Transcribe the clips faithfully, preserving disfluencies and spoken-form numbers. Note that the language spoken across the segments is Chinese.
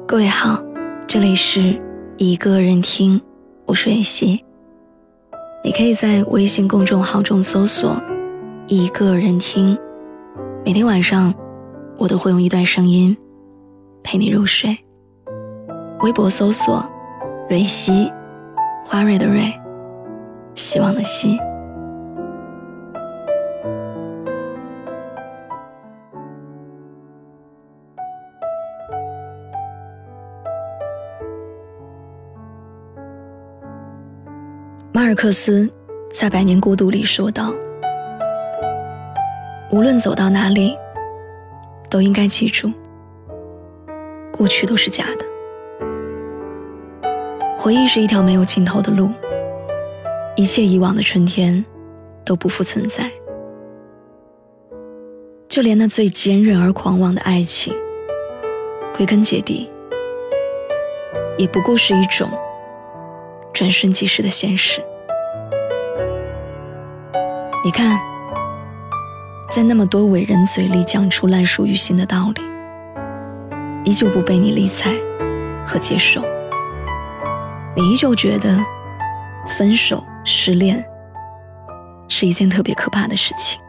各位好，这里是一个人听，我是妍希。你可以在微信公众号中搜索一个人听，每天晚上我都会用一段声音陪你入睡。微博搜索蕊希，花蕊的蕊，希望的希。马尔克斯在《百年孤独》里说道，无论走到哪里，都应该记住，过去都是假的。回忆是一条没有尽头的路，一切以往的春天都不复存在。就连那最坚韧而狂妄的爱情，归根结底也不过是一种转瞬即逝的现实。你看，在那么多伟人嘴里讲出烂熟于心的道理，依旧不被你理睬和接受。你依旧觉得分手失恋是一件特别可怕的事情，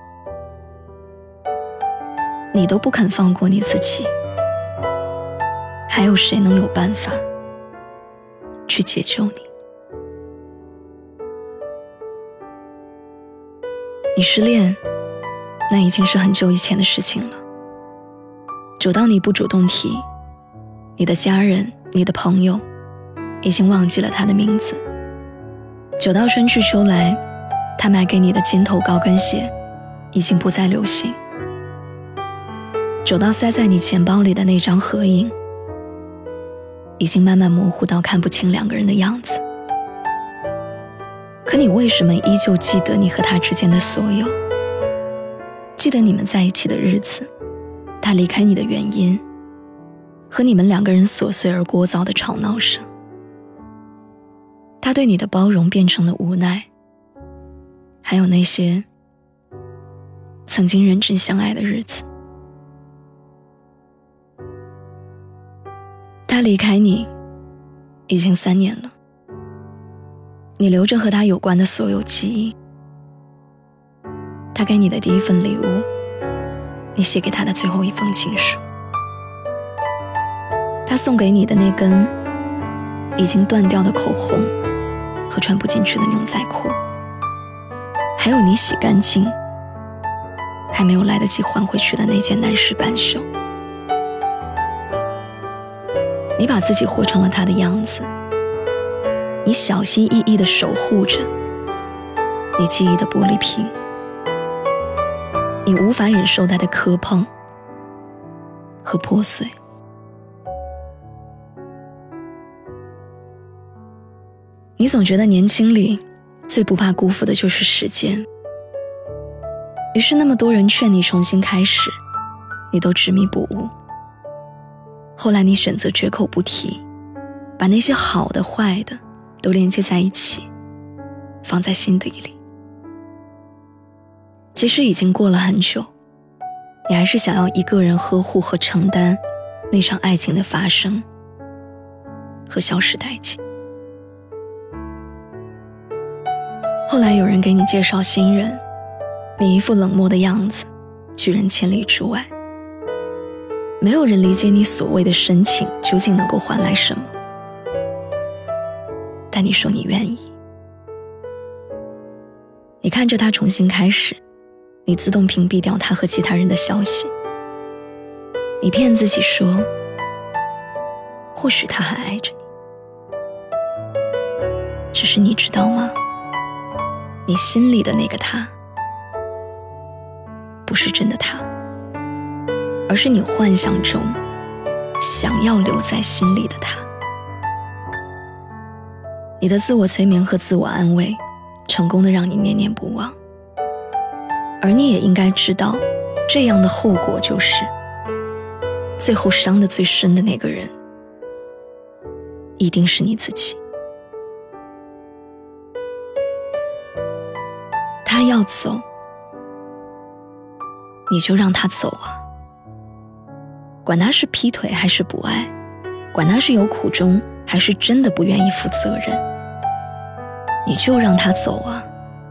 你都不肯放过你自己，还有谁能有办法去解救你？你失恋，那已经是很久以前的事情了。久到你不主动提，你的家人、你的朋友已经忘记了他的名字。久到春去秋来，他买给你的尖头高跟鞋已经不再流行。久到塞在你钱包里的那张合影，已经慢慢模糊到看不清两个人的样子。可你为什么依旧记得你和他之间的所有？记得你们在一起的日子，他离开你的原因，和你们两个人琐碎而聒噪的吵闹声。他对你的包容变成了无奈，还有那些曾经认真相爱的日子。他离开你已经三年了，你留着和他有关的所有记忆。他给你的第一份礼物，你写给他的最后一封情书，他送给你的那根已经断掉的口红和穿不进去的牛仔裤，还有你洗干净还没有来得及还回去的那件男士半袖。你把自己活成了他的样子，你小心翼翼地守护着你记忆的玻璃瓶，你无法忍受它的磕碰和破碎。你总觉得年轻里最不怕辜负的就是时间，于是那么多人劝你重新开始，你都执迷不悟。后来你选择绝口不提，把那些好的坏的都连接在一起，放在心底里。其实已经过了很久，你还是想要一个人呵护和承担那场爱情的发生和消失殆尽。后来有人给你介绍新人，你一副冷漠的样子，拒人千里之外。没有人理解你所谓的深情究竟能够换来什么，但你说你愿意。你看着他重新开始，你自动屏蔽掉他和其他人的消息。你骗自己说，或许他还爱着你。只是你知道吗？你心里的那个他，不是真的他，而是你幻想中想要留在心里的他。你的自我催眠和自我安慰成功的让你念念不忘，而你也应该知道，这样的后果就是最后伤得最深的那个人一定是你自己。他要走，你就让他走啊，管他是劈腿还是不爱， 管他是有苦衷还是真的不愿意负责任，你就让他走啊。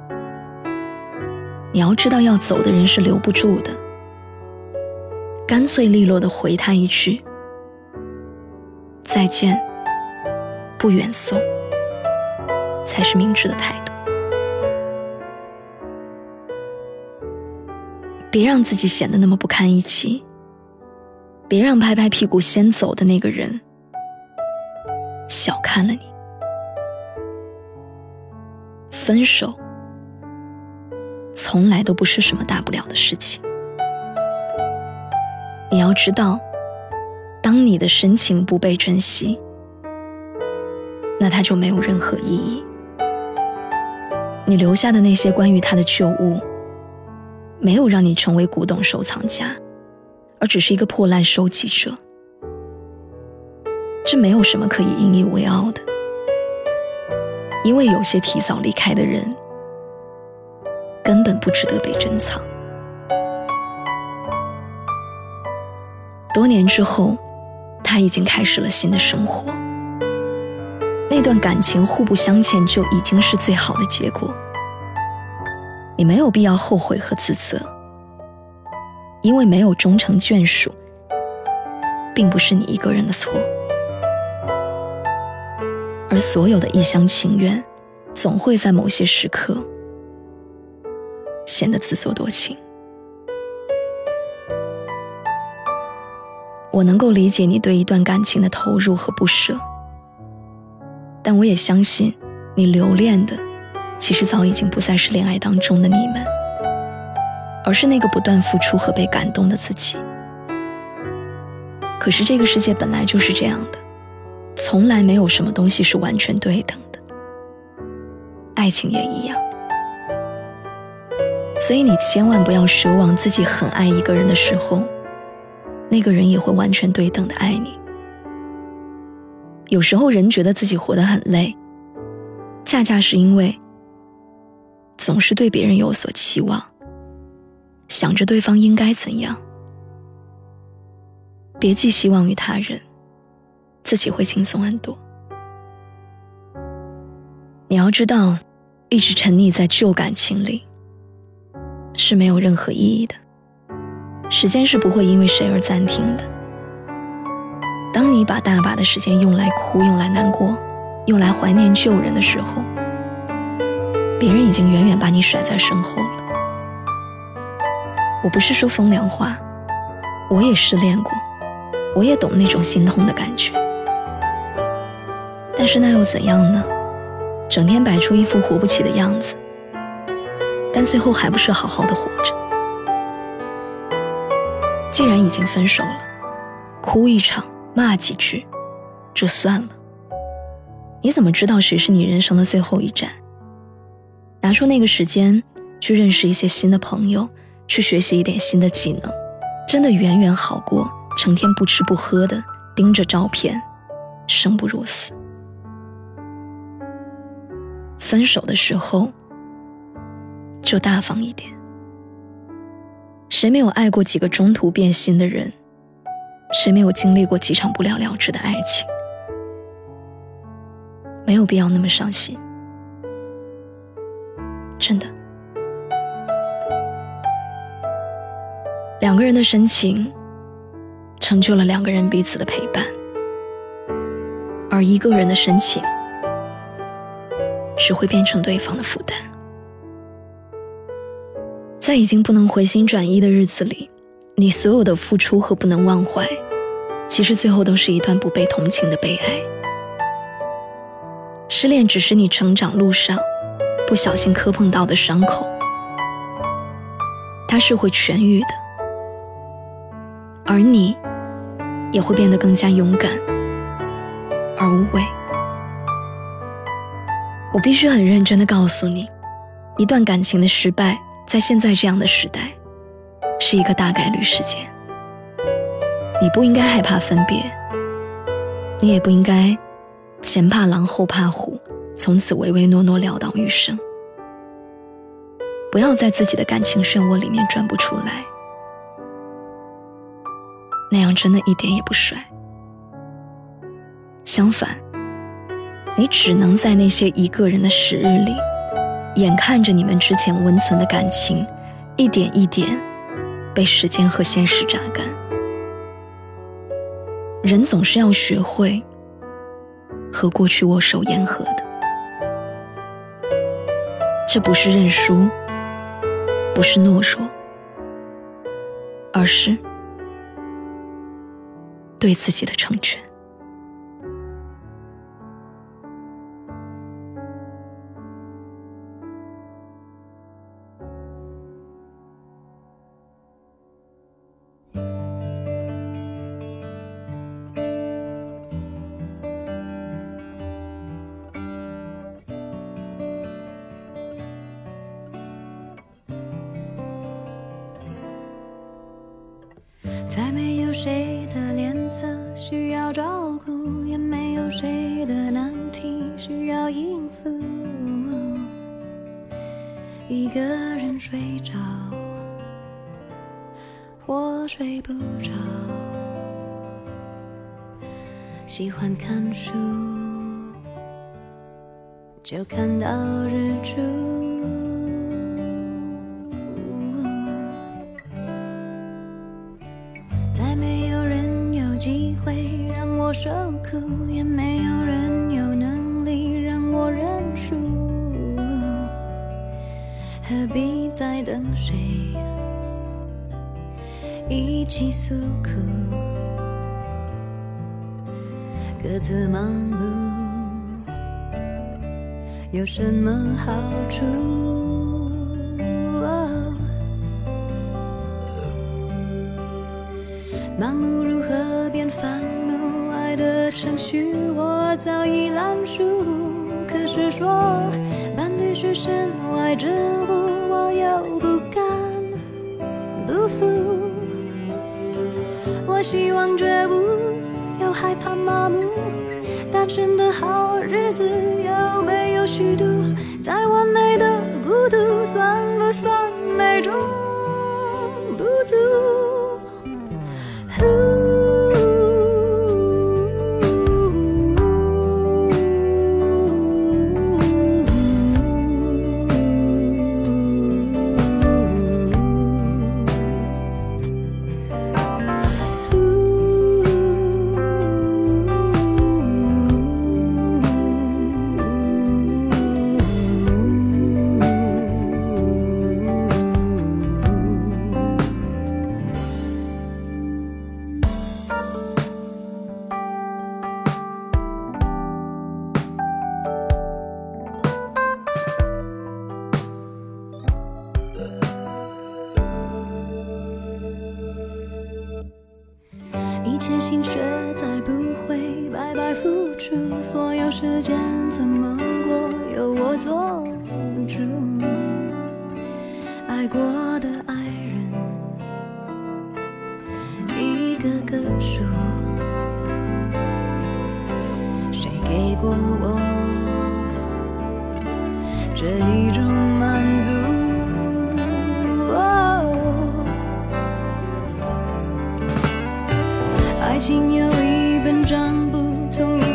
你要知道，要走的人是留不住的，干脆利落地回他一句再见，不远送，才是明智的态度。别让自己显得那么不堪一击，别让拍拍屁股先走的那个人小看了你。分手从来都不是什么大不了的事情。你要知道，当你的深情不被珍惜，那它就没有任何意义。你留下的那些关于他的旧物，没有让你成为古董收藏家，而只是一个破烂收集者。这没有什么可以引以为傲的，因为有些提早离开的人根本不值得被珍藏。多年之后，他已经开始了新的生活，那段感情互不相欠就已经是最好的结果。你没有必要后悔和自责，因为没有终成眷属，并不是你一个人的错。而所有的一厢情愿，总会在某些时刻显得自作多情。我能够理解你对一段感情的投入和不舍，但我也相信你留恋的其实早已经不再是恋爱当中的你们，而是那个不断付出和被感动的自己。可是这个世界本来就是这样的，从来没有什么东西是完全对等的，爱情也一样。所以你千万不要奢望自己很爱一个人的时候，那个人也会完全对等的爱你。有时候人觉得自己活得很累，恰恰是因为总是对别人有所期望，想着对方应该怎样。别寄希望于他人，自己会轻松很多。你要知道，一直沉溺在旧感情里是没有任何意义的，时间是不会因为谁而暂停的。当你把大把的时间用来哭，用来难过，用来怀念旧人的时候，别人已经远远把你甩在身后了。我不是说风凉话，我也失恋过，我也懂那种心痛的感觉。但是那又怎样呢？整天摆出一副活不起的样子，但最后还不是好好的活着。既然已经分手了，哭一场，骂几句就算了。你怎么知道谁是你人生的最后一站？拿出那个时间去认识一些新的朋友，去学习一点新的技能，真的远远好过成天不吃不喝的盯着照片，生不如死。分手的时候就大方一点。谁没有爱过几个中途变心的人？谁没有经历过几场不了了之的爱情？没有必要那么伤心，真的。两个人的深情成就了两个人彼此的陪伴，而一个人的深情只会变成对方的负担。在已经不能回心转意的日子里，你所有的付出和不能忘怀，其实最后都是一段不被同情的悲哀。失恋只是你成长路上不小心磕碰到的伤口，它是会痊愈的，而你也会变得更加勇敢而无畏。我必须很认真地告诉你，一段感情的失败，在现在这样的时代，是一个大概率事件。你不应该害怕分别，你也不应该前怕狼后怕虎，从此唯唯诺诺潦倒余生。不要在自己的感情漩涡里面转不出来，那样真的一点也不帅。 相反，你只能在那些一个人的时日里，眼看着你们之前温存的感情一点一点被时间和现实榨干。人总是要学会和过去握手言和的，这不是认输，不是懦弱，而是对自己的成全。 再没有谁的脸色需要照顾，也没有谁的难题需要应付。一个人睡着或睡不着，喜欢看书就看到日出。再没有人有机会让我受苦，也没有人有能力让我认输。何必再等谁一起诉苦，各自忙碌有什么好处？忙碌如何变烦怒，爱的程序我早已烂熟。可是说伴侣是身外之物，我又不甘不服。我希望觉悟，又害怕麻木，单身的好日子有没有虚度？再完美的孤独，算不算美中不足？一切心血再不会白白付出，所有时间怎么过由我做主。爱过的爱人一个个说，谁给过我这一种满足？爱情有一本账簿，从